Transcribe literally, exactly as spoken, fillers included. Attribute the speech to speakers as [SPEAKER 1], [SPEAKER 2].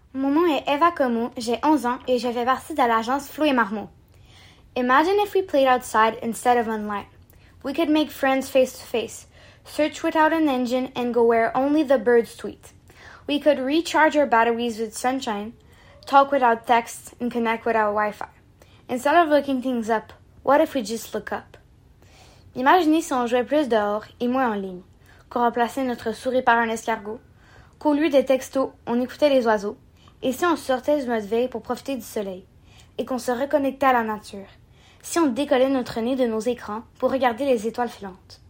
[SPEAKER 1] Mon nom est Eva Como, j'ai onze ans et je fais partie de l'agence Flo et Marmot. Imagine if we played outside instead of online. We could make friends face to face, search without an engine, and go where only the birds tweet. We could recharge our batteries with sunshine, talk without text, and connect without Wi-Fi. Instead of looking things up, what if we just look up? Imaginez si on jouait plus dehors et moins en ligne, qu'on remplaçait notre souris par un escargot, qu'au lieu des textos, on écoutait les oiseaux, et si on sortait du mode veille pour profiter du soleil, et qu'on se reconnectait à la nature, si on décollait notre nez de nos écrans pour regarder les étoiles filantes.